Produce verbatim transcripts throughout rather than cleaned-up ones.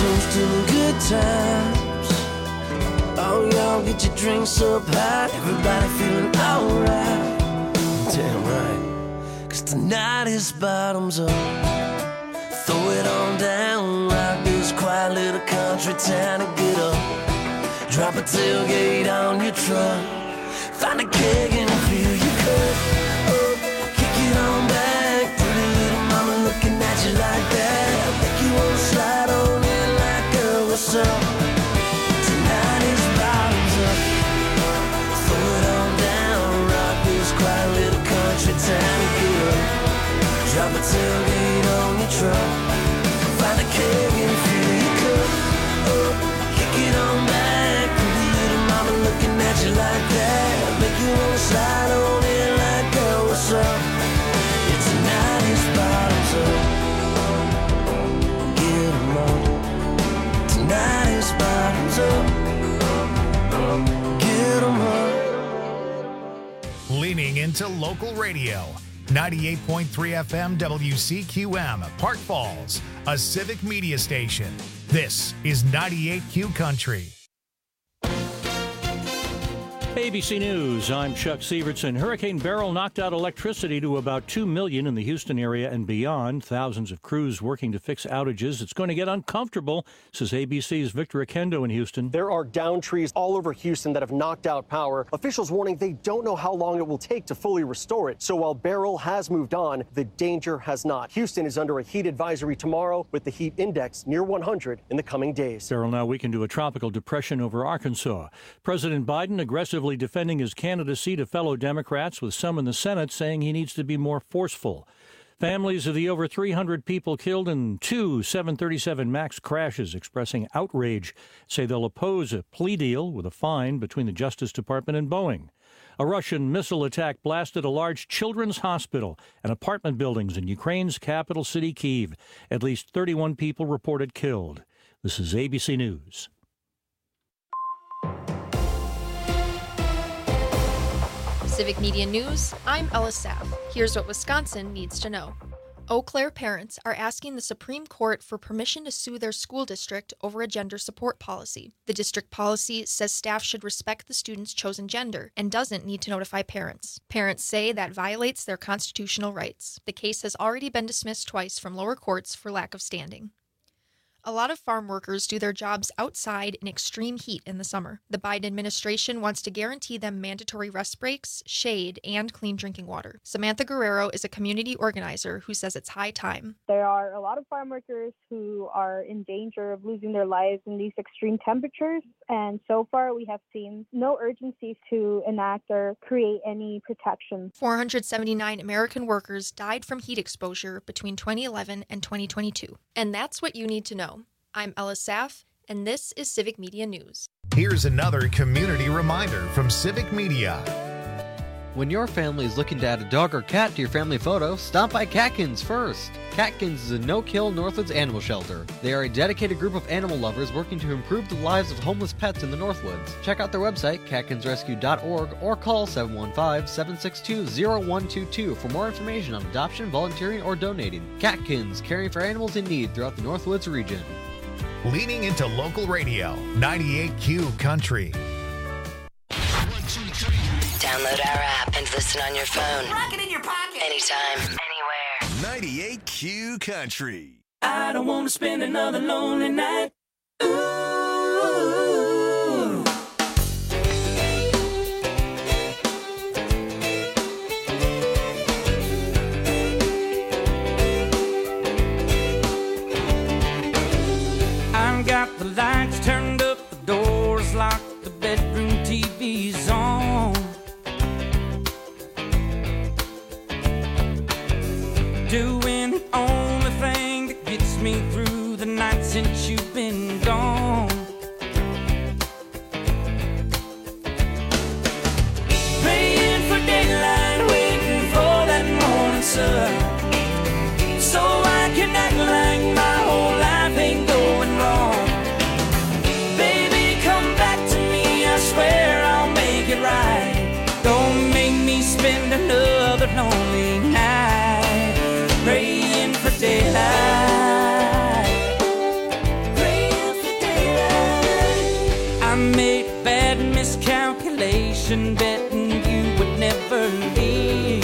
toast to the good times. Oh, y'all get your drinks up high, everybody feeling alright. Damn right, cause tonight is bottoms up. Throw it on down, rock this quiet little country town and get up. Drop a tailgate on your truck, find a keg and fill your cup. Oh, kick it on back, pretty little mama looking at you like that. Make you wanna slide on in like, girl, what's up? Tonight is bottoms up. Throw it on down, rock this quiet little country town and get up. Drop a tailgate on your truck, find a keg and fill your cup. Oh, kick it on back, pretty little mama looking at you like that. Make you wanna slide on in like, girl, what's up? Yeah, tonight is bottoms up. Get 'em up. Tonight is bottoms up. Get 'em up. Leaning into local radio. ninety-eight point three F M W C Q M, Park Falls, a civic media station. This is ninety-eight Q Country. A B C News, I'm Chuck Sievertson. Hurricane Beryl knocked out electricity to about two million in the Houston area and beyond. Thousands of crews working to fix outages. It's going to get uncomfortable, says A B C's Victor Akendo in Houston. There are down trees all over Houston that have knocked out power. Officials warning they don't know how long it will take to fully restore it. So while Beryl has moved on, the danger has not. Houston is under a heat advisory tomorrow with the heat index near one hundred in the coming days. Beryl now weakened to a tropical depression over Arkansas. President Biden aggressively defending his candidacy to fellow Democrats, with some in the Senate saying he needs to be more forceful. Families of the over three hundred people killed in two seven thirty-seven MAX crashes expressing outrage, say they'll oppose a plea deal with a fine between the Justice Department and Boeing. A Russian missile attack blasted a large children's hospital and apartment buildings in Ukraine's capital city, Kyiv. At least thirty-one people reported killed. This is A B C News. Civic Media News, I'm Ella Sapp. Here's what Wisconsin needs to know. Eau Claire parents are asking the Supreme Court for permission to sue their school district over a gender support policy. The district policy says staff should respect the student's chosen gender and doesn't need to notify parents. Parents say that violates their constitutional rights. The case has already been dismissed twice from lower courts for lack of standing. A lot of farm workers do their jobs outside in extreme heat in the summer. The Biden administration wants to guarantee them mandatory rest breaks, shade, and clean drinking water. Samantha Guerrero is a community organizer who says it's high time. There are a lot of farm workers who are in danger of losing their lives in these extreme temperatures, and so far we have seen no urgency to enact or create any protections. four hundred seventy-nine American workers died from heat exposure between twenty eleven and twenty twenty-two. And that's what you need to know. I'm Ella Saff, and this is Civic Media News. Here's another community reminder from Civic Media. When your family is looking to add a dog or cat to your family photo, stop by Catkins first. Catkins is a no-kill Northwoods animal shelter. They are a dedicated group of animal lovers working to improve the lives of homeless pets in the Northwoods. Check out their website, catkins rescue dot org, or call seven one five, seven six two, zero one two two for more information on adoption, volunteering, or donating. Catkins, caring for animals in need throughout the Northwoods region. Leaning into local radio, ninety-eight Q Country. Download our app and listen on your phone. Rock it in your pocket. Anytime, anywhere. ninety-eight Q Country. I don't want to spend another lonely night. Ooh. I've got the lights turned up, the doors locked, the bedroom T V's on. Doing the only thing that gets me through the night since you've been gone. Praying for daylight, waiting for that morning sun, so I can act like my whole life ain't going wrong. Baby, come back to me, I swear I'll make it right. Don't make me spend another lonely night praying for daylight, praying and betting you would never leave.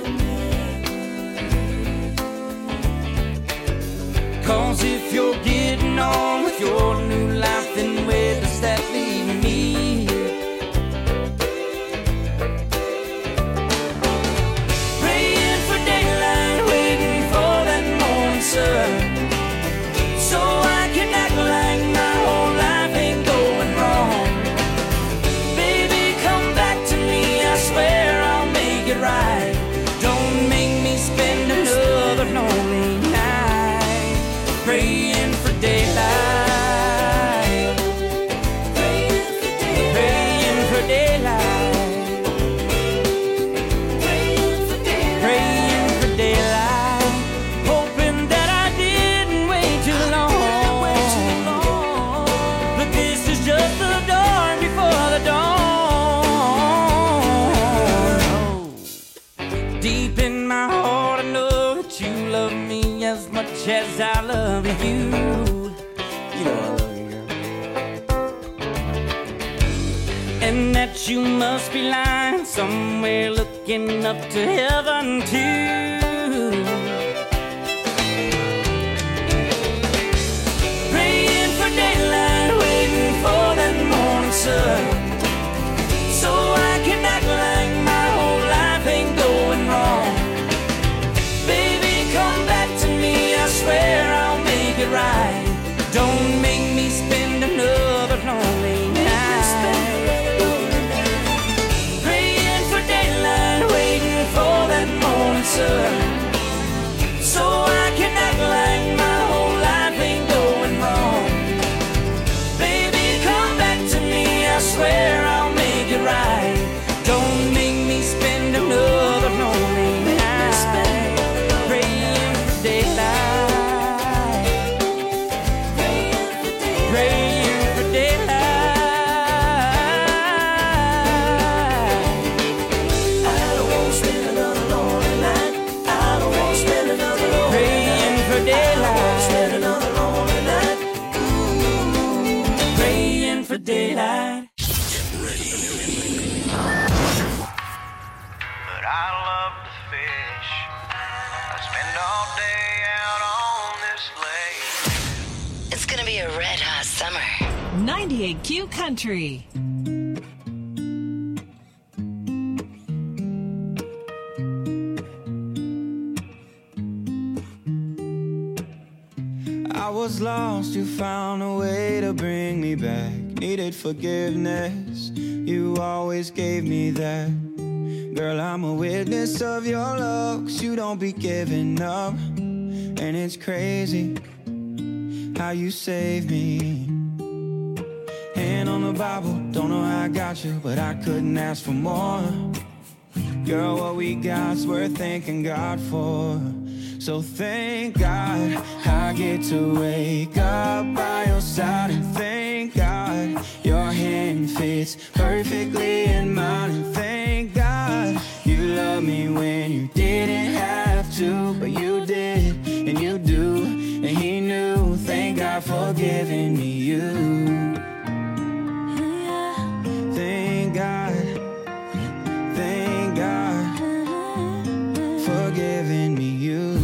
Cause if you're getting on with your new life, then where does that leave me? Praying for daylight, waiting for that morning sun, so I can act like my whole life ain't going wrong. Baby, come back to me, I swear I'll make it right. Don't make me spend another lonely night praying for daylight, praying for daylight, praying for daylight, praying for daylight, praying for daylight, hoping that I didn't wait too long. But this is just the dawn before the dawn. Deep in my heart, I know that you love me as much as I love you. You know I love you, girl. And that you must be lying somewhere looking up to heaven too. Praying for daylight, waiting for that morning sun, so I can act like my whole life ain't going wrong. Baby, come back to me, I swear I'll make it right. Don't make me spend another lonely night praying for daylight, waiting for that morning sun, so I can act like my whole life ain't going wrong. Baby, come back to me, I swear I'll make it right. Don't make me spend another lonely night praying for daylight, praying for daylight. I don't want to spend another lonely night. I don't want to spend another lonely praying for daylight. I don't want to spend another lonely night. Praying for daylight. But I love to fish. I spend all day out on this lake. It's gonna be a red hot summer. ninety-eight Q Country. I was lost, you found a way to bring me back. Needed forgiveness, you always gave me that. Girl, I'm a witness of your love, 'cause you don't be giving up. And it's crazy how you saved me. Hand on the Bible, don't know how I got you, but I couldn't ask for more. Girl, what we got's worth thanking God for. So thank God I get to wake up by your side, and thank God your hand fits perfectly in mine, and thank God you love me when you didn't have to, but you did, and you do, and he knew. Thank God for giving me you. Thank God, thank God for giving me you.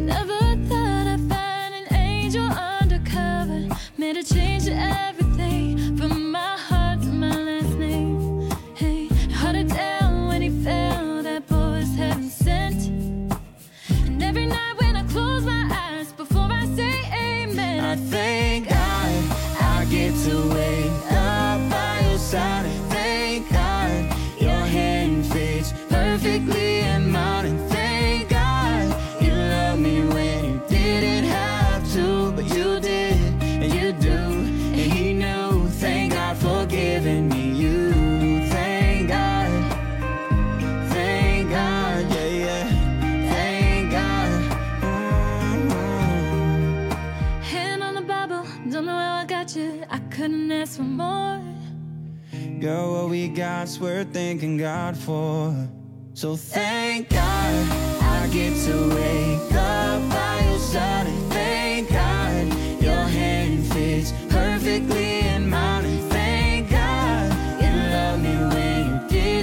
Made a change to everything, from my heart to my last name. Hey, held it down when he fell, that boy was heaven sent. And every night when I close my eyes, before I say amen, I thank God I get to wake up by your side, and thank God your hand fits perfectly in mine, and thank God you love me when you didn't have to, but you did, and you do, and he knew. Thank God for giving me you. Thank God, thank God, yeah, yeah, thank God. Mm-hmm. Hand on the Bible, don't know how I got you, I couldn't ask for more. Girl, what we got's worth thanking God for. So thank God I get to wake up by your side, and thank God your hand fits perfectly in mine, and thank God you love me when you did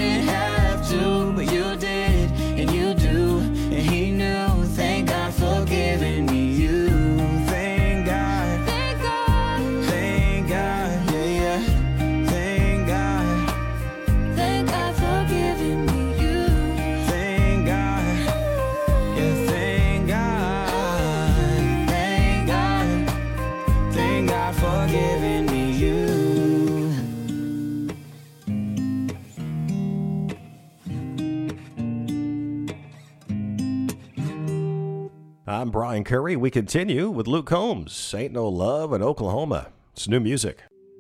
I'm Brian Curry. We continue with Luke Combs. Ain't No Love in Oklahoma. It's new music.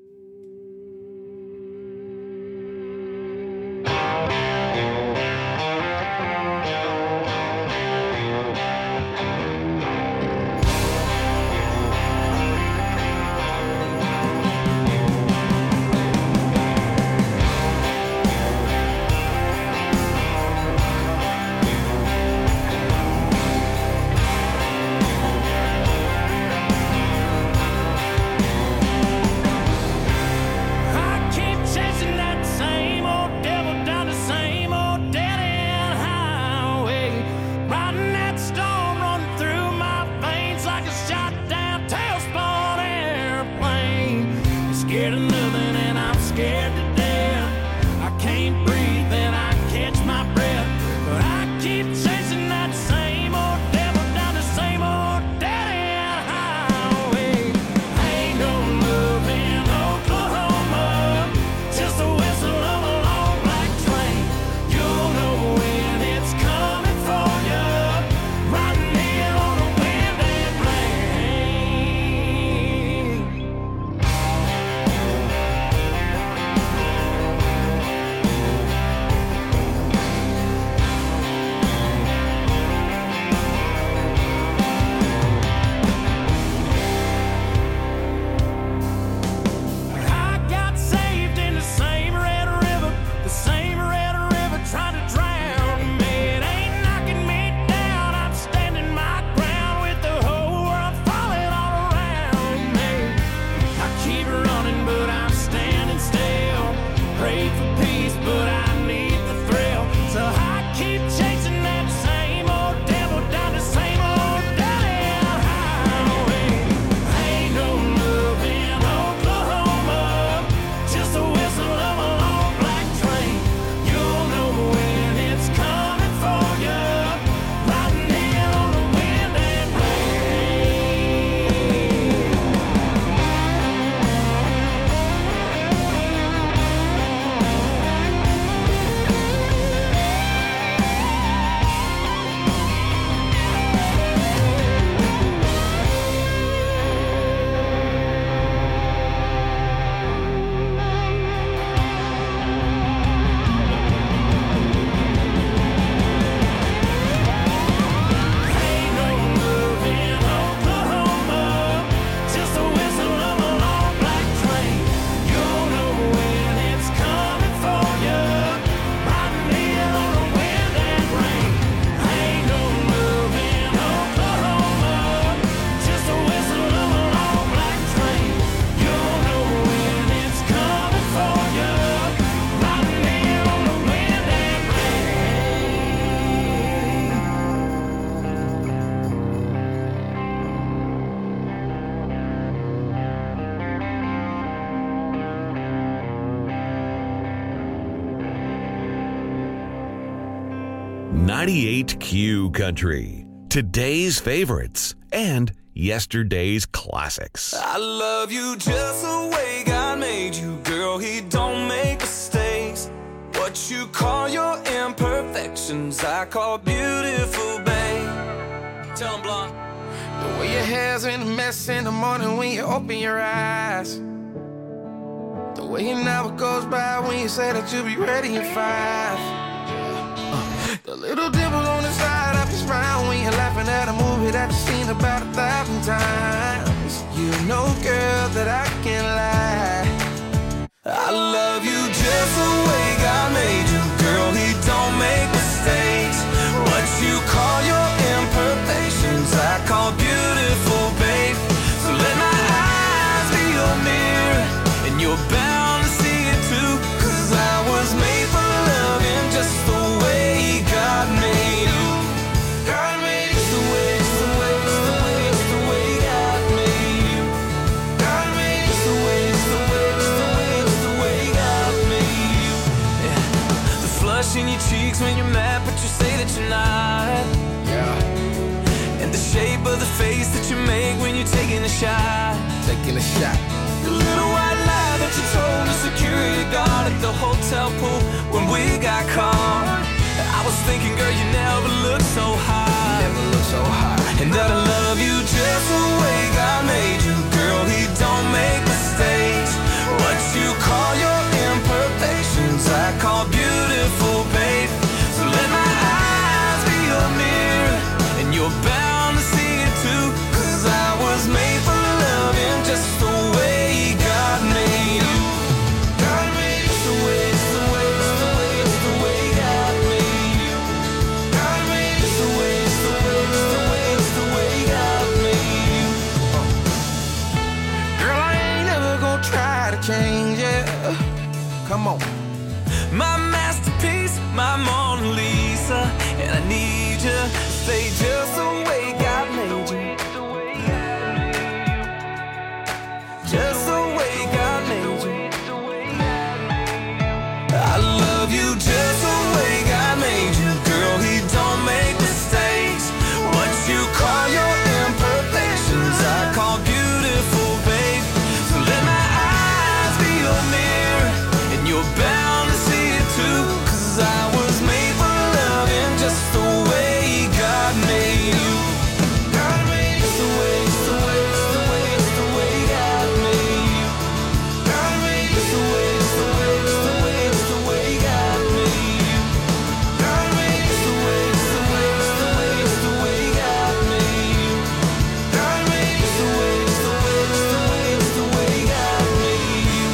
ninety-eight Q Country. Today's favorites and yesterday's classics. I love you just the way God made you, girl. He don't make mistakes. What you call your imperfections, I call beautiful, babe. Tell him, Blonde. The way your hair's in a mess in the morning when you open your eyes. The way an hour goes by when you say that you'll be ready in five. Uh, the little dimple on the side of your smile when you're laughing at a movie that you've seen about a thousand times. You know, girl, that I can't lie. I love you just the way God made you, girl. He don't make mistakes. What you call your imperfections, I call beautiful, babe. So let my eyes be your mirror, and you're bound to see it too. Cause I was made for loving just the way God made you. God made you the way, the way, the way, the way God made you. God made you the way, the way, the way, the way God made you. Yeah. The flush in your cheeks when you're mad, but you say that you're not. Yeah. And the shape of the face that you make when you're taking a shot. Taking a shot. The little white lie that you told the security guard at the hotel pool when we got caught. I was thinking, girl, you never looked so high. You never looked so high. And that change, yeah. Come on. My masterpiece, my Mona Lisa, and I need you to stay just the way God made you. Just the way God made you. I love you just the way God made you. Girl, he don't make mistakes. What you call your imperfections, I call beautiful, babe. So let my eyes be your mirror, and you're bound to see it too. Cause I was made for loving just the way God made you. God made you. It's the way, it's the way, it's the way, it's the way God made you. God made you. It's the way, it's the way, it's the way, it's the way God made you. God made you. It's the way, it's the way, it's the way, it's the way God made you. God made you. It's the way, it's the way, it's the way, it's the way God made you.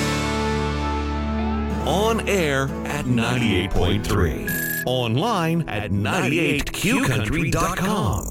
On air at ninety-eight point three. Online at ninety-eight q country dot com.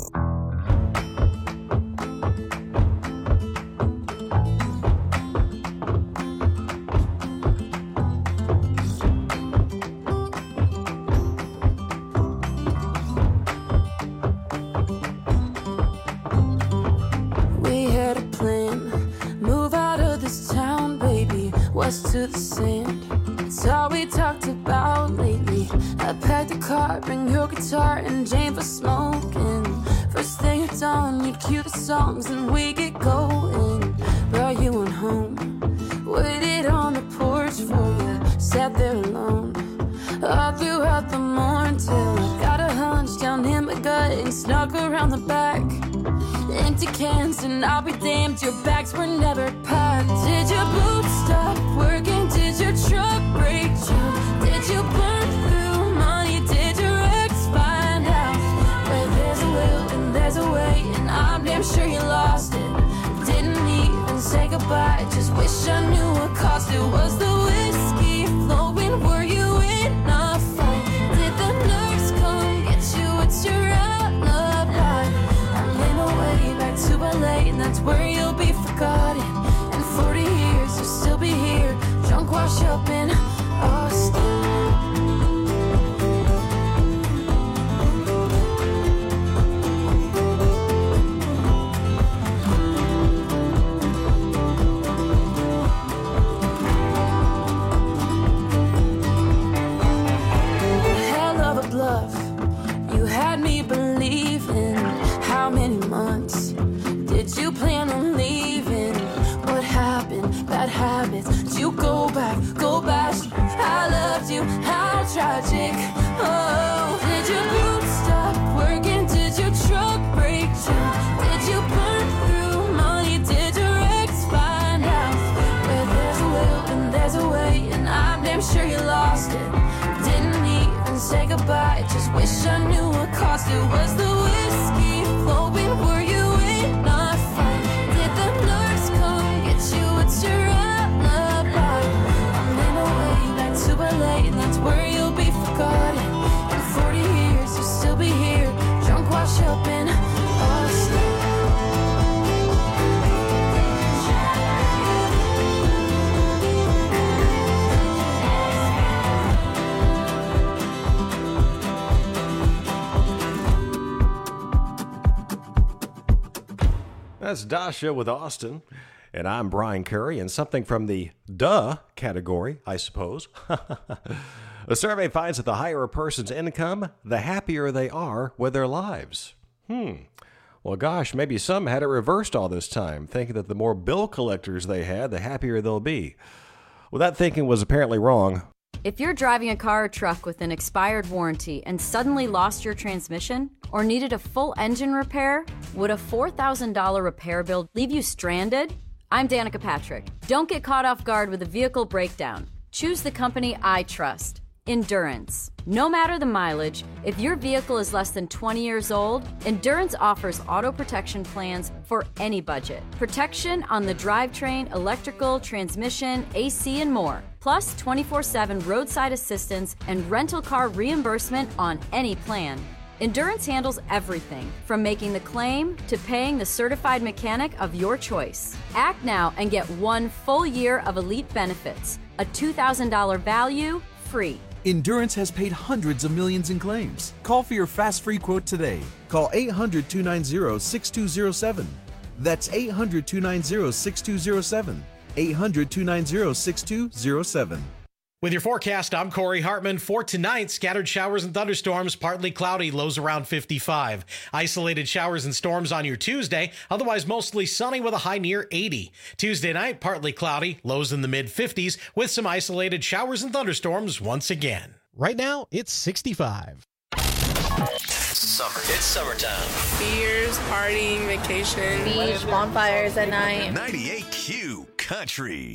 We had a plan, move out of this town, baby, west to the sand. It's all we talked about lately. I packed a car, bring your guitar and Jane for smoking. First thing at dawn, you'd cue the songs and we get going. Brought you on home, waited on the porch for you, sat there alone all throughout the morning till I got a hunch down in my gut and snuck around the back. Empty cans and I'll be damned, your bags were never packed. Did your boots stop working? Did your truck break down? Did you burn through money? Did your ex find out? Where there's a will and there's a way, and I'm damn sure you lost it. Didn't even say goodbye, just wish I knew what caused it. Was the whiskey flowing? Were you in a fight? Did the nurse come get you? What's your alibi? I'm in a way back to L A, and that's where you'll be forgotten. In forty years you'll still be here, drunk, wash up in Austin. Hell of a bluff, you had me believing. How many months did you plan on leaving? What happened? Bad habits. Did you go back? Go back. I loved you. How tragic. Oh, did your boots stop working? Did your truck break down? Did you burn through money? Did your ex find out? Where there's a will and there's a way, and I'm damn sure you lost it. Didn't even say goodbye, just wish I knew what caused it. Was the whiskey flowing? Were you in a fight? Did the nurse come get you? What's your alibi? I'm in a way back to L A, and that's where you'll be forgotten. In forty years you'll still be here, drunk, wash up in Austin. That's Dasha with Austin. And I'm Brian Curry, and something from the duh category, I suppose. A survey finds that the higher a person's income, the happier they are with their lives. Hmm. Well, gosh, maybe some had it reversed all this time, thinking that the more bill collectors they had, the happier they'll be. Well, that thinking was apparently wrong. If you're driving a car or truck with an expired warranty and suddenly lost your transmission or needed a full engine repair, would a four thousand dollars repair bill leave you stranded? I'm Danica Patrick. Don't get caught off guard with a vehicle breakdown. Choose the company I trust, Endurance. No matter the mileage, if your vehicle is less than twenty years old, Endurance offers auto protection plans for any budget. Protection on the drivetrain, electrical, transmission, A C, and more. Plus twenty-four seven roadside assistance and rental car reimbursement on any plan. Endurance handles everything, from making the claim to paying the certified mechanic of your choice. Act now and get one full year of elite benefits, a two thousand dollars value, free. Endurance has paid hundreds of millions in claims. Call for your fast free quote today. Call eight hundred, two nine zero, six two zero seven. That's eight hundred, two nine zero, six two zero seven. eight hundred, two nine zero, six two zero seven. With your forecast, I'm Corey Hartman. For tonight, scattered showers and thunderstorms, partly cloudy, lows around fifty-five. Isolated showers and storms on your Tuesday, otherwise mostly sunny with a high near eighty. Tuesday night, partly cloudy, lows in the mid-fifties, with some isolated showers and thunderstorms once again. Right now, it's sixty-five. Summer. It's summertime. Beers, partying, vacation, beach, bonfires at night. ninety-eight Q Country.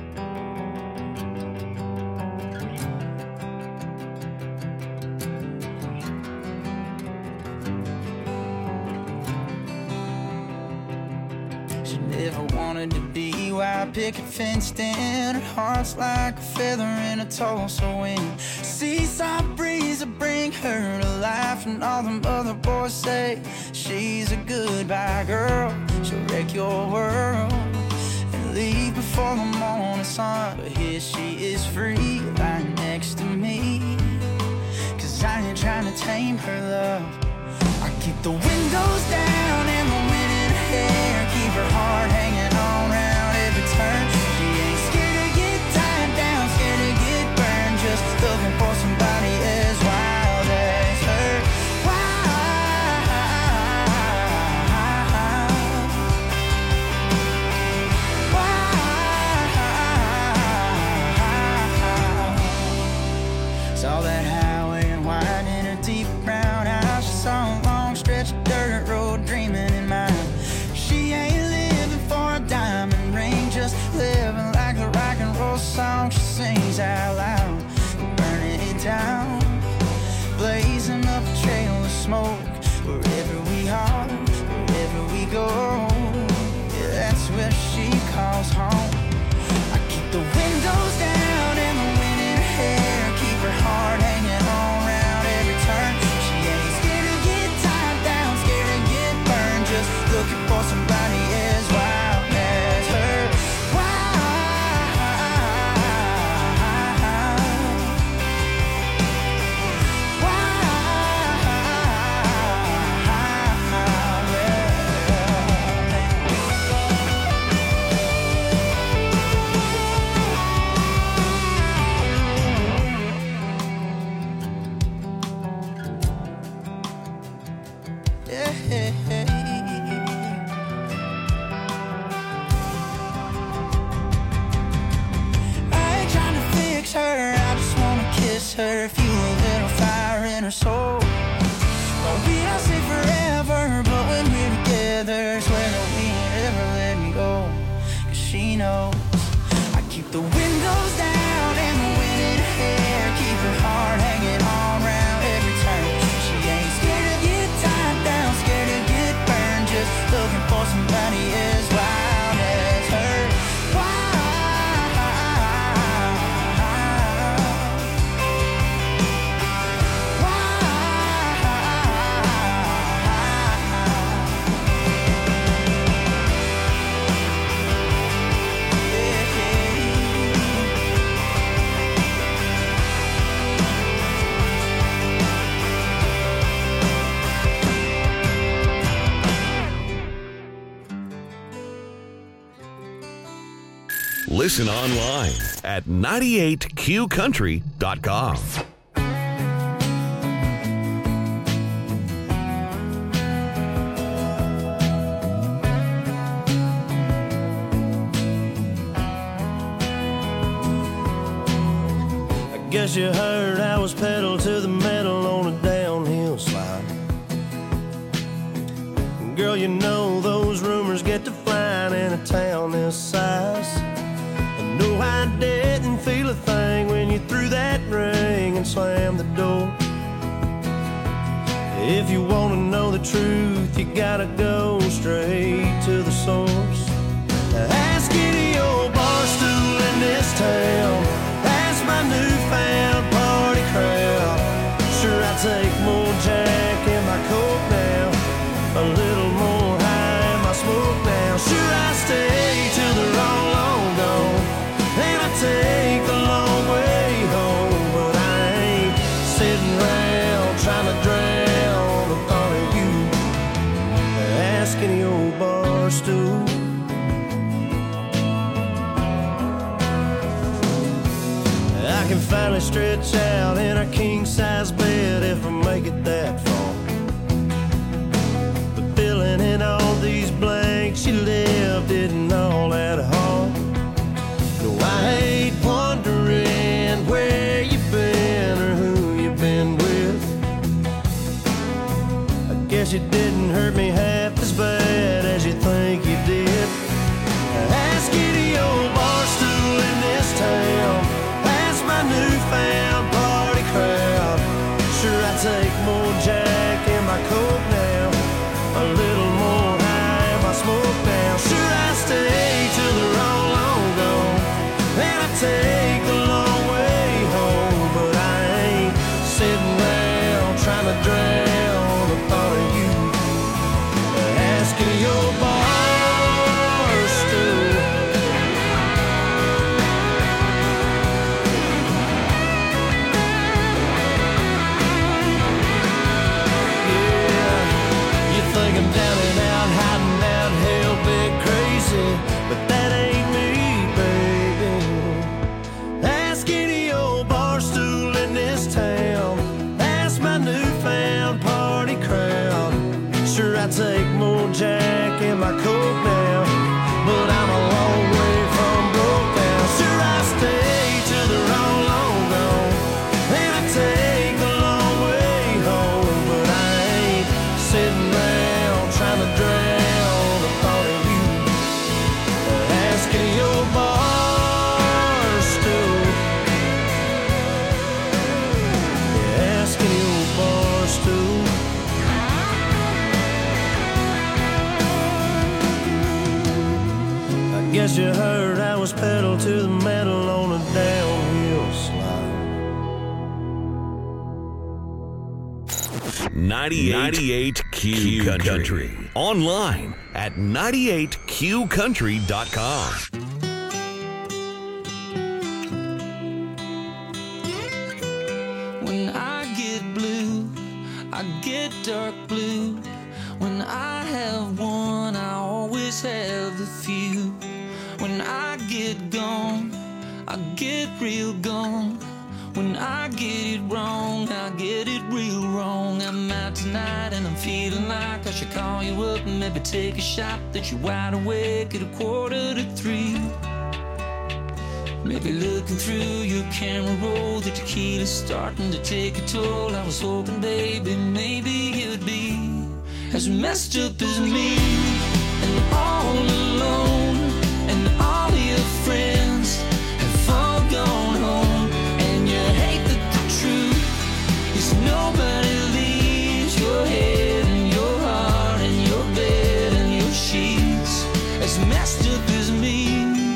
Never wanted to be white picket fenced in. Her heart's like a feather in a Tulsa wind. Seaside breeze will bring her to life, and all them other boys say she's a goodbye girl. She'll wreck your world and leave before the morning sun. But here she is free, lying next to me. Cause I ain't trying to tame her love. I keep the windows down and the wind in her hair, keep her heart hanging on round every turn. She ain't scared to get tied down, scared to get burned, just looking for somebody as wild as her. Wild. Wild. Saw that highway and wide in her deep brown eyes. She saw a long stretch of dirt road dreaming in mind. She ain't living for a diamond ring, just living like the rock and roll song she sings out loud. Burning it down, blazing up a trail of smoke. Wherever we are, wherever we go, yeah, that's where she calls home. I keep the windows down and the wind in her hair, keep her heart hanging on round every turn. She ain't scared to get tied down, scared to get burned, just looking for somebody as wild as her. Wild. Her, fuel a little fire in her soul. Well, we don't say forever, but when we're together, swear that we ain't ever let me go. Cause she knows I keep the windows down and the wind in her hair, keep her heart hanging on round every turn. She ain't scared to get tied down, scared to get burned, just looking for somebody as wild as her. Wild. Listen online at ninety-eight Q country dot com. I guess you heard I was pedal to the metal on a downhill slide. Girl, you know those rumors get to flying in a town this size. No, I didn't feel a thing when you threw that ring and slammed the door. If you want to know the truth, you gotta go straight to the source. Ask any old bar stool in this town, ask my newfound party crowd. Sure, I take more Jack finally stretch out in our king-size bed if I make it that far. But filling in all these blanks you left isn't all that hard. No, I hate wondering where you've been or who you've been with. I guess you didn't hurt me half as bad as you think you did. Ask any old bar stool in this town, ask my newfound party crowd. Sure, I take more Jack in my Coke now, a little more high in my smoke now. Sure, I stay till they're all long gone, and I take the long way home. But I ain't sitting around trying to drown the thought of you. Ask any old bar stool. Think I'm down and out, hiding out, hell bit crazy, but that ain't me, baby. Ask any old bar stool in this town, ask my newfound party crowd. Sure, I take more Jack in my Coke now, but I'm a long way from broke now. Sure, I stay till they're all long gone, and I take the long way home. But I ain't sitting around trying to drown the thought of you. Ask any old bar stool. Yeah, ask any old bar stool. I guess you heard I was pedal to the metal on a downhill slide. ninety-eight Q Country. Online at ninety-eight Q country dot com. When I get blue, I get dark blue. When I have one, I always have a few. When I get gone, I get real gone. When I get it wrong, I get it real wrong. I'm out tonight and I'm feeling like I should call you up and maybe take a shot that you're wide awake at a quarter to three. Maybe looking through your camera roll, the tequila's starting to take a toll. I was hoping, baby, maybe you'd be as messed up as me, and all alone, and all your friends have all gone home, and you hate that the truth is nobody leaves your head and your heart and your bed and your sheets as messed up as me,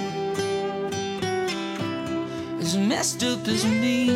as messed up as me.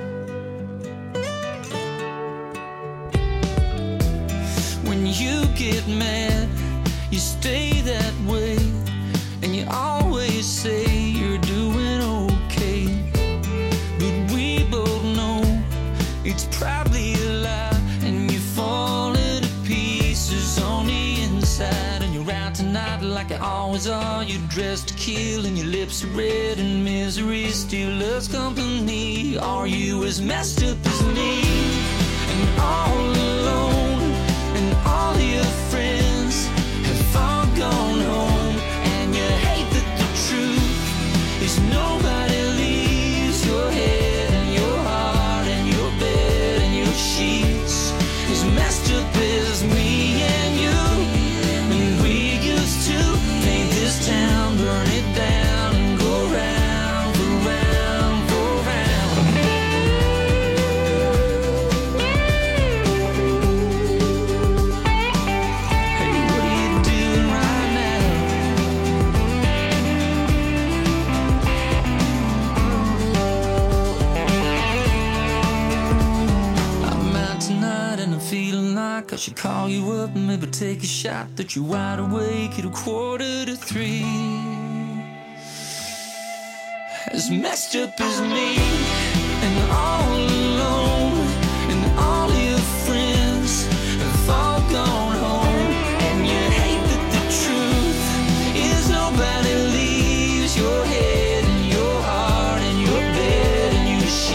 When you get mad, you stay that way, and you always say you're doing okay. But we both know it's probably a lie, and you fall into pieces on the inside. And you're out tonight like you always are. You're dressed to kill, and your lips are red, and misery still loves company. Are you as messed up as me, and all alone? And all your friends have all gone home, and you hate that the truth is nobody leaves your head and your heart and your bed and your sheets as messed up as me and you. And we used to paint this town, burn it down, and go round, go round, go round. I should call you up and maybe take a shot that you're wide awake at a quarter to three. As messed up as me, and all alone, and all your friends have all gone home, and you hate that the truth is nobody leaves your head and your heart and your bed and your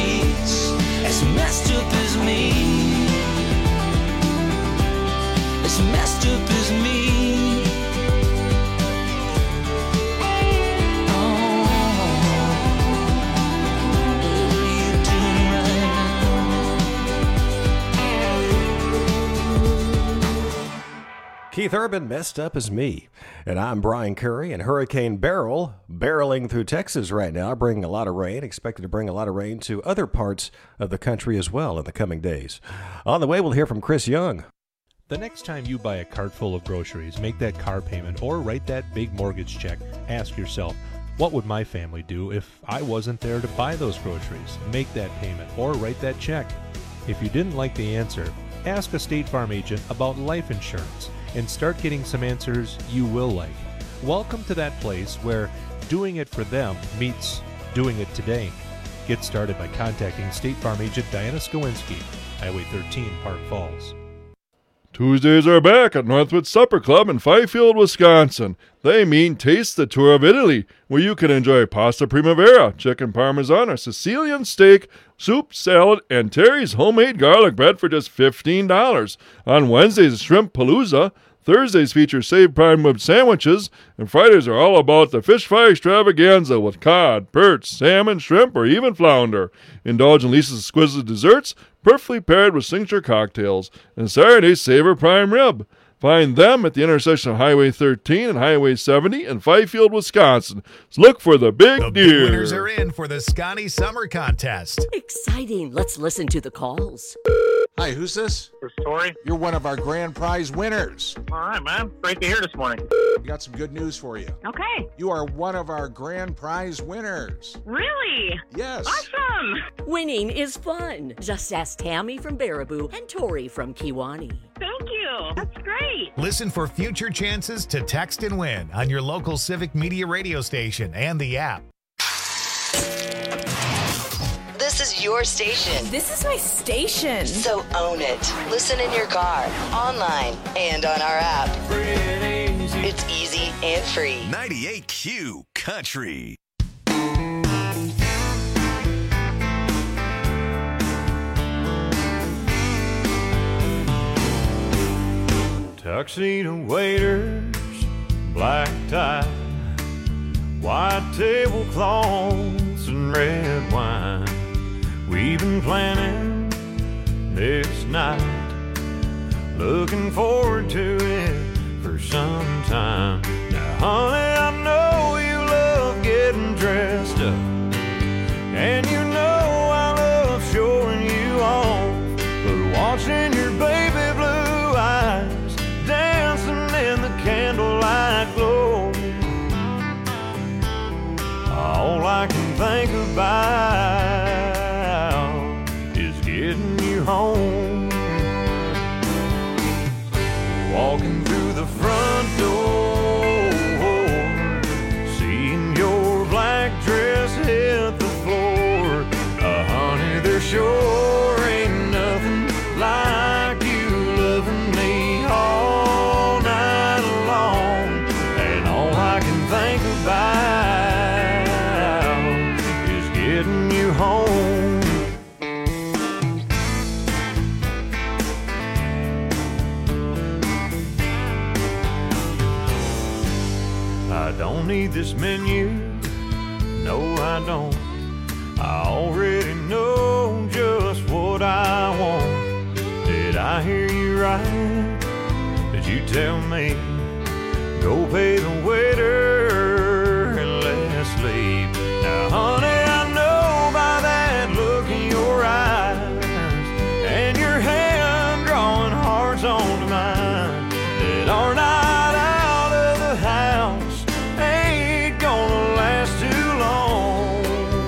Keith Urban, messed up as me. And I'm Brian Curry, and Hurricane Beryl, barreling through Texas right now, bringing a lot of rain, expected to bring a lot of rain to other parts of the country as well in the coming days. On the way, we'll hear from Chris Young. The next time you buy a cart full of groceries, make that car payment, or write that big mortgage check, ask yourself, what would my family do if I wasn't there to buy those groceries, make that payment, or write that check? If you didn't like the answer, ask a State Farm agent about life insurance and start getting some answers you will like. Welcome to that place where doing it for them meets doing it today. Get started by contacting State Farm agent Diana Skowinski, Highway thirteen, Park Falls. Tuesdays are back at Northwood Supper Club in Fifield, Wisconsin. They mean Taste the Tour of Italy, where you can enjoy pasta primavera, chicken parmesan, or Sicilian steak, soup, salad, and Terry's homemade garlic bread for just fifteen dollars. On Wednesdays, Shrimp Palooza. Thursdays feature saved prime rib sandwiches, and Fridays are all about the fish fry extravaganza with cod, perch, salmon, shrimp, or even flounder. Indulge in Lisa's exquisite desserts, perfectly paired with signature cocktails. And Saturdays, savor prime rib. Find them at the intersection of Highway thirteen and Highway seventy in Fifield, Wisconsin. So look for the big the deer. Big winners are in for the Scotty Summer Contest. Exciting. Let's listen to the calls. Hi, who's this? This is Tori. You're one of our grand prize winners. All right, man. Great to hear this morning. We got some good news for you. Okay. You are one of our grand prize winners. Really? Yes. Awesome. Winning is fun. Just ask Tammy from Baraboo and Tori from Kiwani. Thank you. That's great. Listen for future chances to text and win on your local Civic Media radio station and the app. This is your station. This is my station. So own it. Listen in your car, online, and on our app. It's easy and free. ninety-eight Q Country. Tuxedo waiters, black tie, white tablecloths and red wine. We've been planning this night, looking forward to it for some time. Now, honey, I know you love getting dressed up, and you know I love showing you off, but watching your baby blue eyes dancing in the candlelight glow, all I can think about getting you home. Walking through the front door, seeing your black dress hit the floor. Uh, honey, there sure ain't nothing like you loving me all night long. And all I can think about is getting you home. I don't need this menu, no I don't. I already know just what I want. Did I hear you right? Did you tell me, go pay the waiter and let's leave? Now honey, I know by that look in your eyes and your hand drawing hearts onto mine that our night out of the house ain't gonna last too long,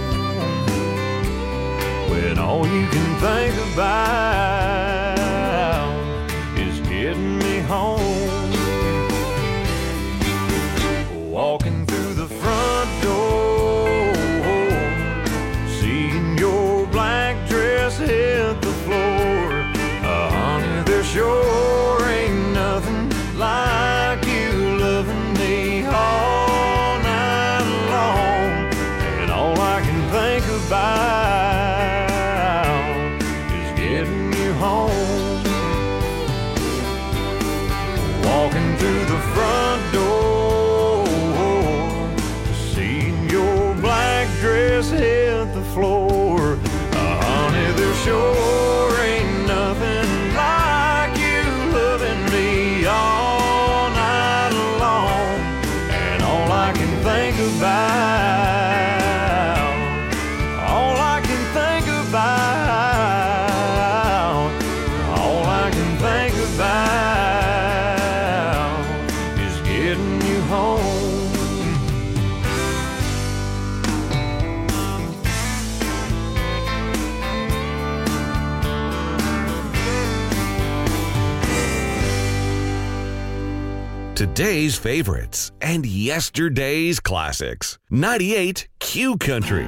when all you can think about is getting me home. think about, all I can think about, all I can think about is getting you home. Today's favorites and yesterday's classics. ninety-eight Q Country.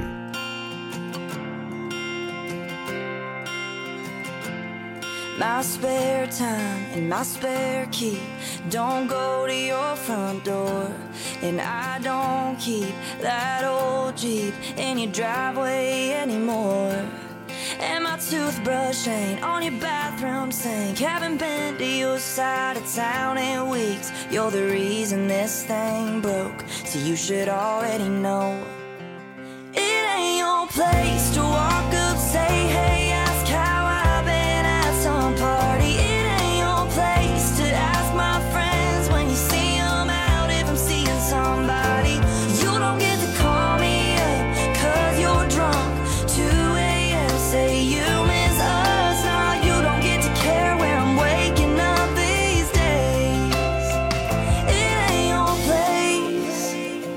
My spare time and my spare key don't go to your front door, and I don't keep that old Jeep in your driveway anymore. And my toothbrush ain't on your bathroom sink. Haven't been to your side of town in weeks. You're the reason this thing broke, so you should already know. It ain't your place to walk up, say hey, ask how I've been at some party. It ain't your place to ask my friends when you see them out if I'm seeing somebody. You don't get to call me up cause you're drunk. two a.m. say you miss us. Nah, you don't get to care where I'm waking up these days. It ain't your place.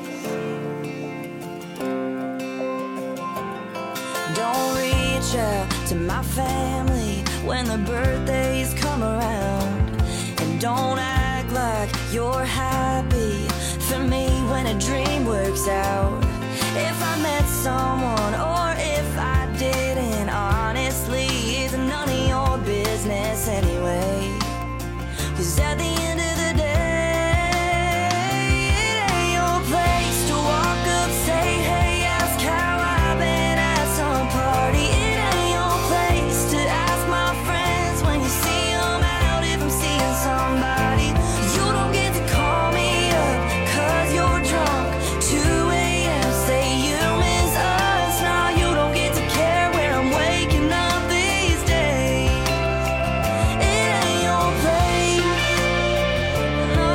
Don't reach out to my family when the birthdays come around, and don't act like you're happy for me when a dream works out. If I met someone or if I didn't, honestly, it's none of your business anyway. Cause at the end of the day, it ain't your place to walk up, say hey, ask how I've been at some party. It ain't your place to ask my friends when you see them out if I'm seeing somebody. You don't get to call me up cause you're drunk. two a.m. say you miss us. Now you don't get to care where I'm waking up these days. It ain't your place. No,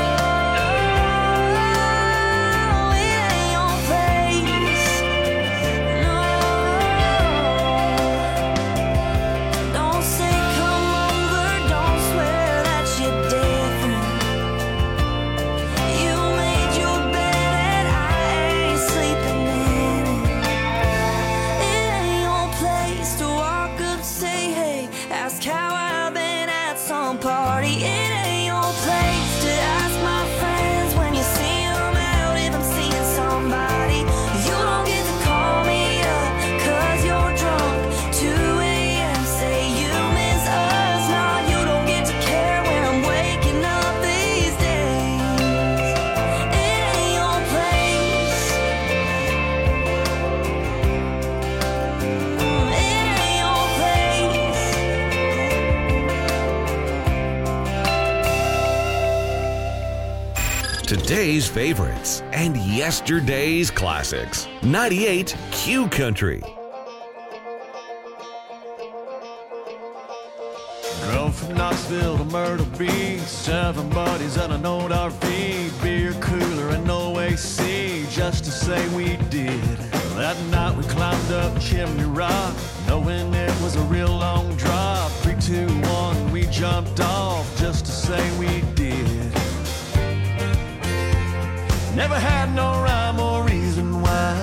it ain't your place. No, don't say come over, don't swear that you're different. You made your bed and I ain't sleeping in it. It ain't your place to walk up, say hey, ask how I've been at some party. It ain't your place to ask my friends when you see them out if I'm seeing somebody. You don't get to call me up cause you're drunk. two a.m. say you miss us. Nah, you don't get to care where I'm waking up these days. It ain't your place. Mm, it ain't your place. Today's favorites and yesterday's classics. ninety-eight Q Country. Drove from Knoxville to Myrtle Beach, seven buddies and an old R V, beer cooler and no A C, just to say we did. That night we climbed up Chimney Rock, knowing it was a real long drop. Three, two, one, we jumped off, just to say we did. Never had no rhyme or reason why.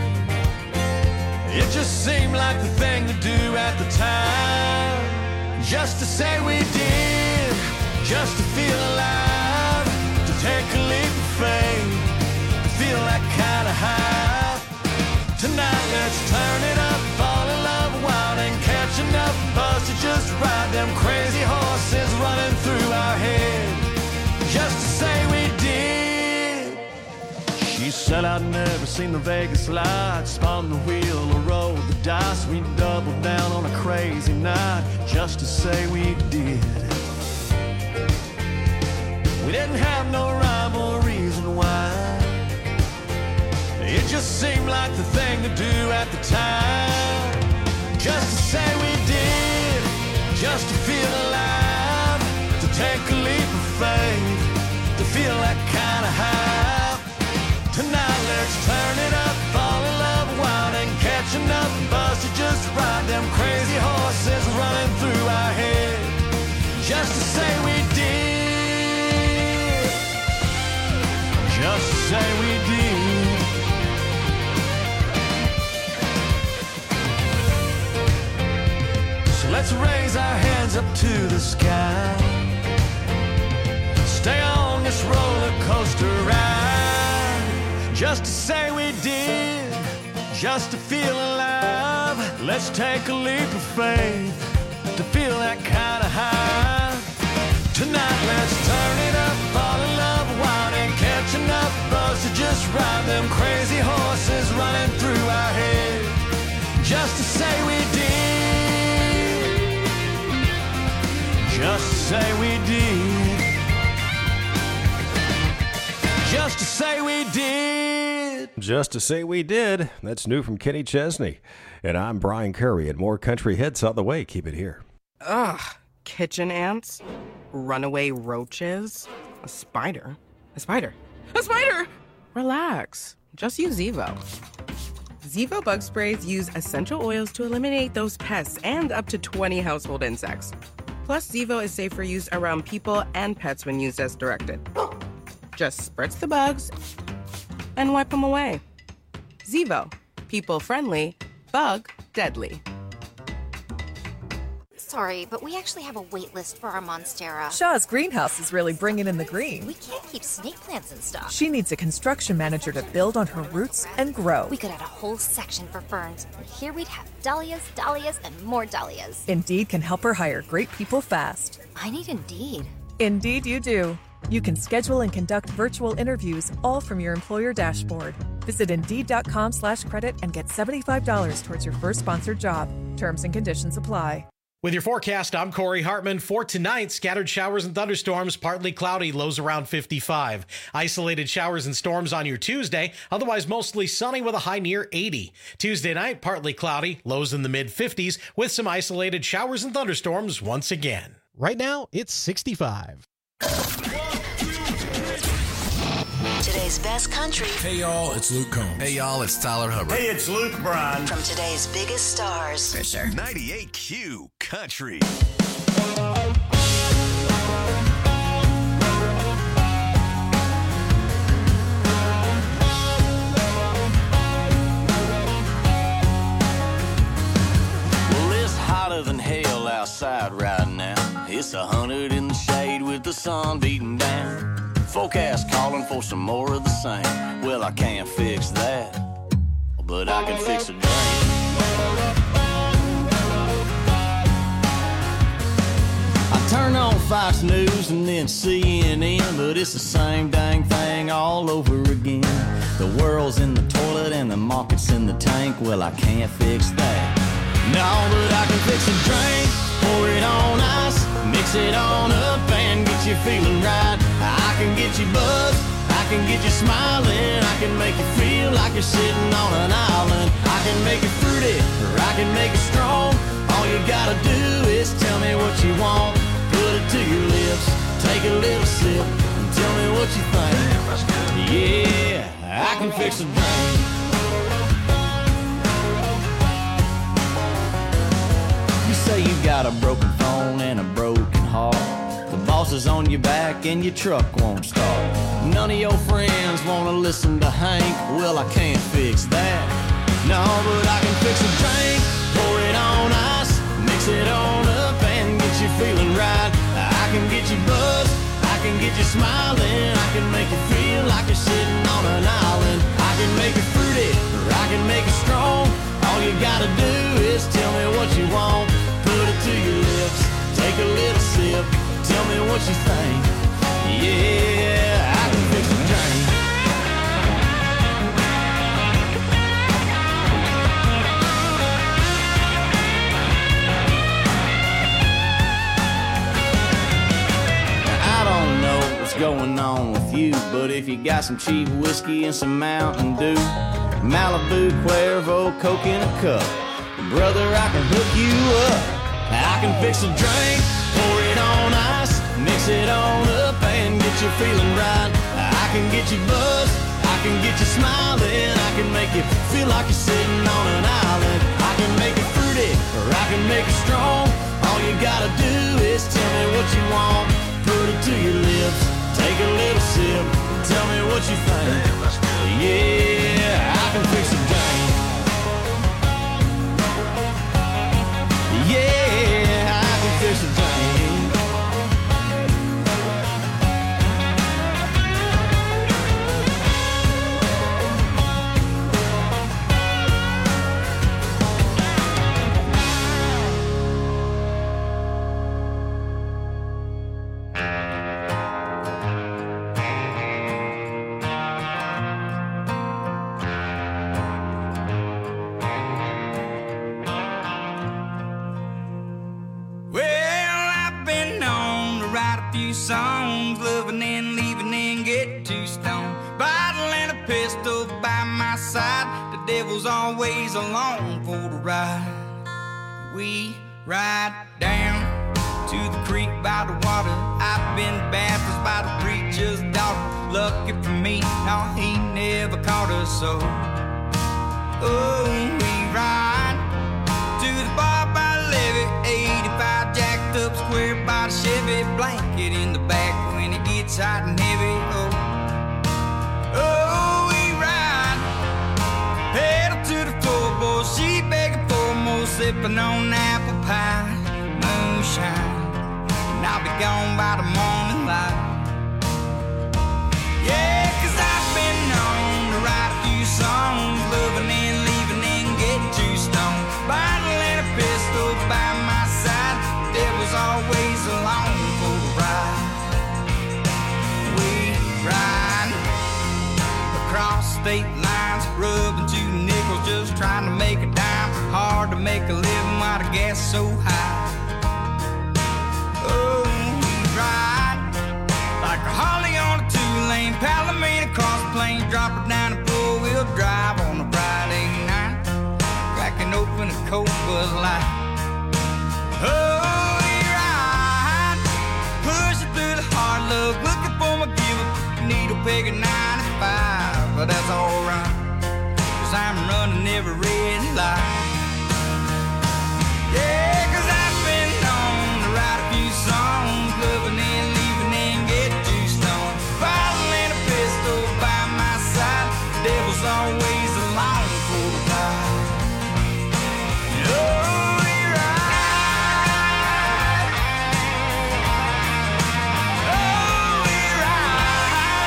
It just seemed like the thing to do at the time. Just to say we did, just to feel alive, to take a leap of faith, to feel that kind of high. Tonight let's turn it up, fall in love wild and catching up, buzz to just ride them crazy horses running through our head. Just to say we did. She said I'd never seen the Vegas lights, spun the wheel or rolled the dice. We doubled down on a crazy night, just to say we did. We didn't have no rhyme or reason why. It just seemed like the thing to do at the time. Just to say we did, just to feel alive, to take a leap of faith, to feel that kind of high. Tonight let's let's turn it up, fall in love, wild and catching up, buzz to just ride them crazy horses running through our head, just to say we did, just to say we did. So let's raise our hands up to the sky, stay on this roller coaster ride, just to say we did, just to feel alive. Let's take a leap of faith to feel that kind of high. Tonight let's turn it up, fall in love, wild and catching up, buzz to just ride them crazy horses running through our head, just to say we did, just to say we did, just to say we did. Just to say we did. That's new from Kenny Chesney. And I'm Brian Curry, and more country hits on the way. Keep it here. Ugh. Kitchen ants, runaway roaches, a spider. A spider. A spider! Relax. Just use Zevo. Zevo bug sprays use essential oils to eliminate those pests and up to twenty household insects. Plus, Zevo is safe for use around people and pets when used as directed. Just spritz the bugs and wipe them away. Zevo. People friendly, bug deadly. Sorry, but we actually have a wait list for our Monstera. Shaw's greenhouse is really bringing in the green. We can't keep snake plants in stock. She needs a construction manager to build on her roots and grow. We could add a whole section for ferns, and here we'd have dahlias, dahlias, and more dahlias. Indeed can help her hire great people fast. I need Indeed. Indeed you do. You can schedule and conduct virtual interviews all from your employer dashboard. Visit Indeed.com slash credit and get seventy-five dollars towards your first sponsored job. Terms and conditions apply. With your forecast, I'm Corey Hartman. For tonight, scattered showers and thunderstorms, partly cloudy, lows around fifty-five. Isolated showers and storms on your Tuesday, otherwise mostly sunny with a high near eighty. Tuesday night, partly cloudy, lows in the mid fifties, with some isolated showers and thunderstorms once again. Right now, it's sixty-five. Today's best country. Hey y'all, it's Luke Combs. Hey y'all, it's Tyler Hubbard. Hey, it's Luke Bryan. From today's biggest stars. Fisher. ninety-eight Q Country. Well, it's hotter than hell outside right now. It's a hundred in the shade with the sun beating down. Forecast calling for some more of the same. Well, I can't fix that, but I can fix a drink. I turn on Fox News and then C N N, but it's the same dang thing all over again. The world's in the toilet and the market's in the tank. Well, I can't fix that. No, but I can fix a drink. Pour it on ice, mix it on up and get you feeling right. I can get you buzzed, I can get you smiling, I can make you feel like you're sitting on an island. I can make it fruity, or I can make it strong. All you gotta do is tell me what you want. Put it to your lips, take a little sip, and tell me what you think. Yeah, I can fix a drink. You say you got a broken phone and a broken heart. The boss is on your back and your truck won't start. None of your friends wanna listen to Hank. Well, I can't fix that. No, but I can fix a drink. Pour it on ice, mix it on up and get you feeling right. I can get you buzzed, I can get you smiling, I can make you feel like you're sitting on an island. I can make it fruity, or I can make it strong. All you gotta do is tell me what you want. Put it to your lips, take a little sip, tell me what you think. Yeah, I can fix a drink. I don't know what's going on with you, but if you got some cheap whiskey and some Mountain Dew, Malibu, Cuervo, Coke in a cup, brother, I can hook you up. I can fix a drink, pour it on ice, mix it on up and get you feeling right. I can get you buzzed, I can get you smiling, I can make you feel like you're sitting on an island. I can make it fruity, or I can make it strong. All you gotta do is tell me what you want. Put it to your lips, take a little sip, tell me what you think. Yeah, I can fix a drink. Yeah, I can fix a drink. Songs, loving and leaving and get too stoned. Bottle and a pistol by my side. The devil's always along for the ride. We ride down to the creek by the water. I've been baptized by the preacher's daughter. Lucky for me, no, he never caught us so. Oh, we ride to the bar by the levee, eighty-five jacked up square by the Chevy. Blanket in the back when it gets hot and heavy. Oh, oh, we ride pedal to the floor, boy. She begging for more, sipping on apple pie, moonshine, and I'll be gone by the morning light. Yeah, 'cause I've been known to write a few songs, loving and leaving and get too stoned. Bottle and a pistol by my side. The devil's always along for the ride. We ride across state lines, rubbing two nickels, just trying to make a dime. Hard to make a living while the gas is so high. Oh, we ride like a Harley on a two-lane Palomino across the plain, drop it down and four-wheel drive on a Friday night, cracking open a cold Bud Light. Oh, we ride, pushing through the hard luck, looking for my giver, needle peg at ninety-five, but that's alright, 'cause I'm running every red light. Yeah, 'cause I've been known to write a few songs, loving and leaving and get too stoned. Bottle and a pistol by my side, the devil's always along for the ride. Oh, we ride. Oh, we ride.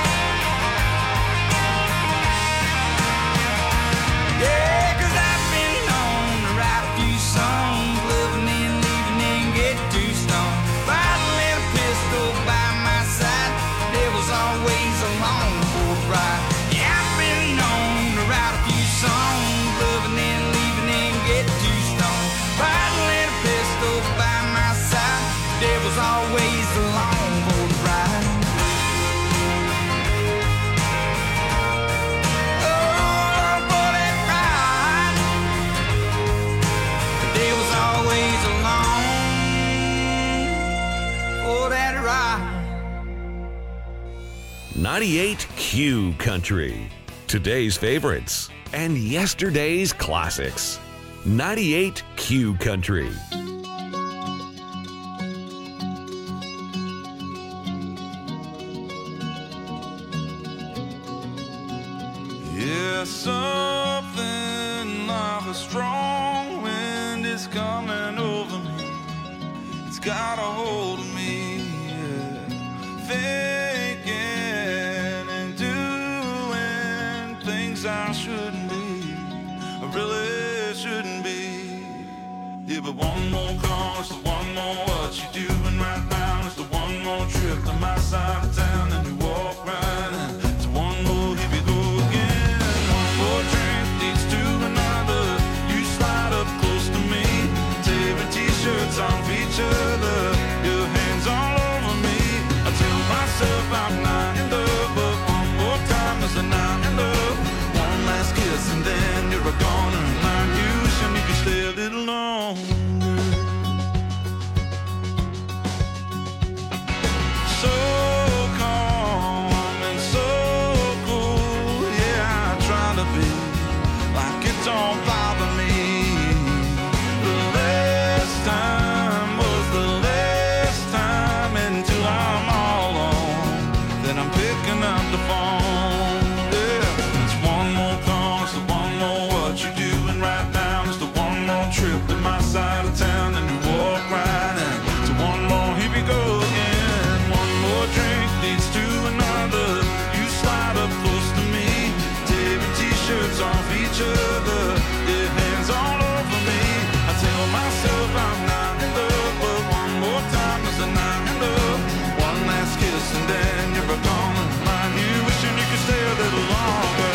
Yeah, 'cause I've been known to write a few songs, loving and leaving and get too stoned. Bottle and a pistol by my side, the devil's always along for the ride. Yeah, I've been known to write a few songs, loving and leaving and get too stoned. Bottle and a pistol by my side, the devil's always along for the ride. Oh, for that ride, the devil's always along for that ride. ninety-eight Q Country. Today's favorites and yesterday's classics. ninety-eight Q Country. Yeah, something like a strong wind is coming over me. It's got a hold of me, yeah. Thinking and doing things I shouldn't be, I really shouldn't be. Yeah, but one more call is the one more what you doing right now, is the one more trip to my side of town, and you walk right in. It's one more, here we go again. One more drink leads to another. You slide up close to me, tearing t-shirts off each other, your hands all over me. I tell myself I'm not in love, but one more time is a not in love. One last kiss and then you're a goner, and I'm usually you can stay a little longer. So come don't bother me. The last time was the last time until I'm all alone. Then I'm picking up the phone. Yeah, it's one more call, it's the one more what you doing right now. It's the one more trip to my side of town, and you walk right in. So one more, here we go again. One more drink leads to another. You slide up close to me, tearing t-shirts off each other, your hands all over me. I tell myself I'm not in love, but one more time is a not in love. One last kiss and then you're gone. Mind you, wishing you could stay a little longer.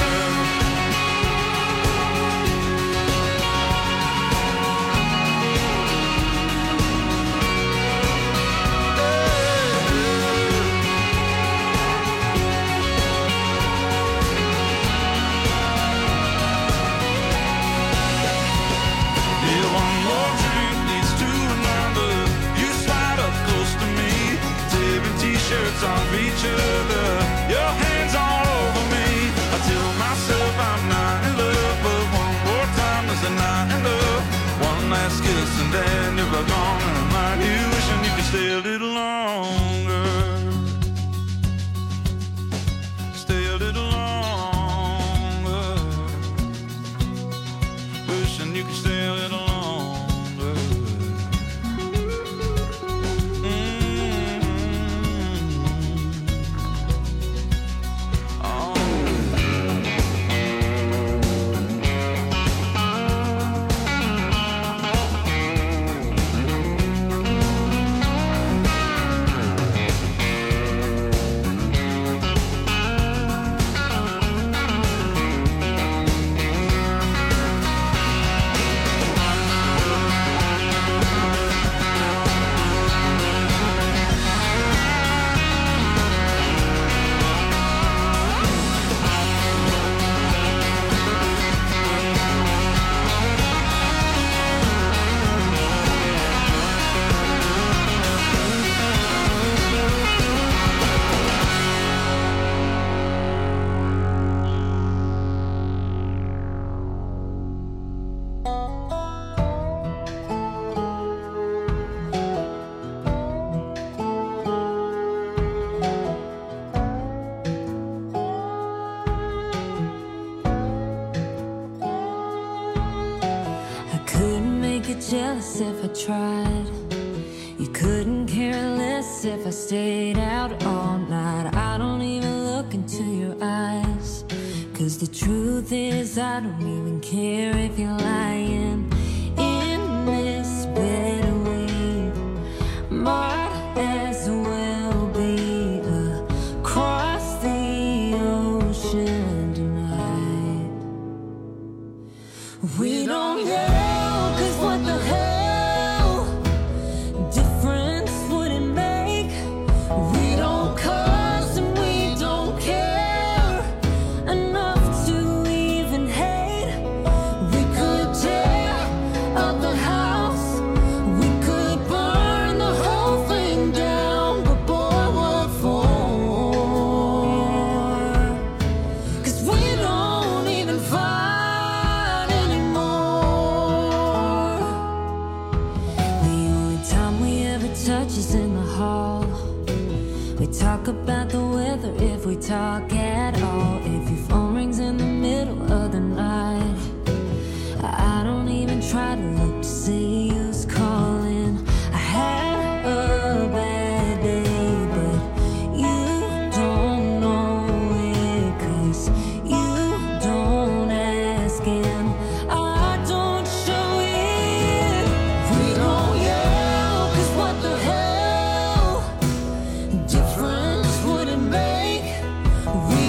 Yeah, one more drink leads to another. You slide up close to me, tearing t-shirts off each other, your hands all over me. I tell myself I'm not in love, but one more time is a not in love. One last kiss and then you're gone. And I'm like you, wishing you could stay a little longer. Stay a little longer. Wishing you could stay a little longer. Jealous if I tried. You couldn't care less if I stayed out all night. I don't even look into your eyes, 'cause the truth is I don't even care if you're lying. In this bed we might as well be across the ocean tonight. We don't know. What the hell difference would it make? We don't cuss and we don't care enough to even hate. We could tear up the house, we could burn the whole thing down, but boy, what for? 'Cause we don't even fight anymore. Touches in the hall. We talk about the weather if we talk at all. If your phone rings in the middle of the night, I don't even try to look to see who's calling. I had a bad day, but you don't know it, 'cause you don't ask and I don't show it. We don't yell, 'cause what the hell difference would it make? We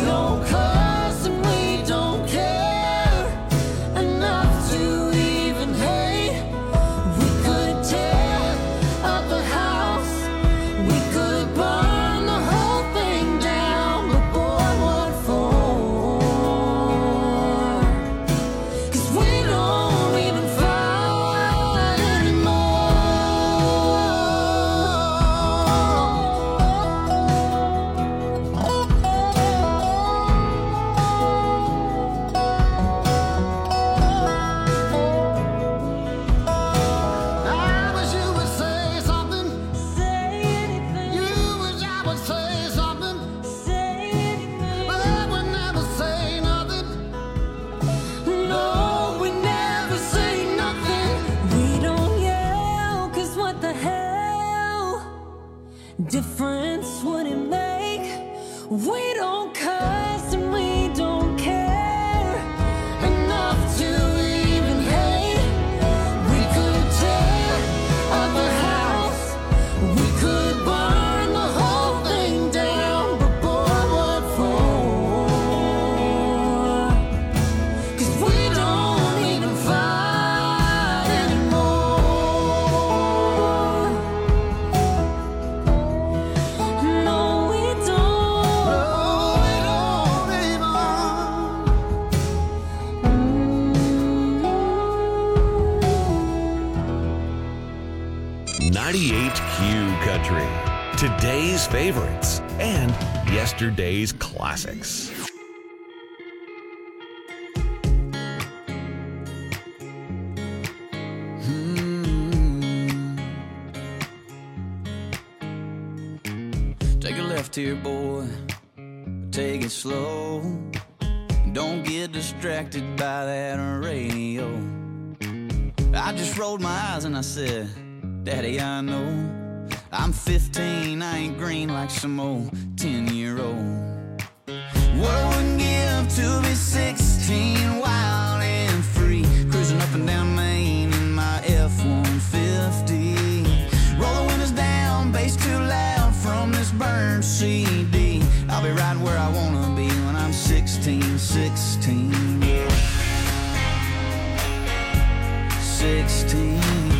ninety-eight Q Country. Today's favorites and yesterday's classics. Take a left here, boy. Take it slow. Don't get distracted by that radio. I just rolled my eyes and I said, Daddy, I know I'm fifteen, I ain't green like some old ten-year-old. What I wouldn't give to be sixteen, wild and free, cruising up and down Main in my F one fifty. Roll the windows down, bass too loud from this burned C D. I'll be right where I wanna be when I'm sixteen, sixteen. sixteen.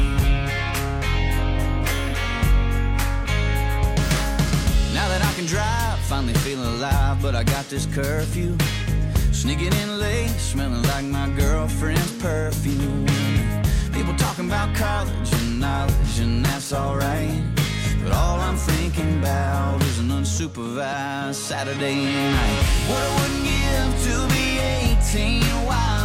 Now that I can drive, finally feeling alive, but I got this curfew. Sneaking in late, smelling like my girlfriend's perfume. People talking about college and knowledge, and that's alright. But all I'm thinking about is an unsupervised Saturday night. What I wouldn't give to be eighteen, wild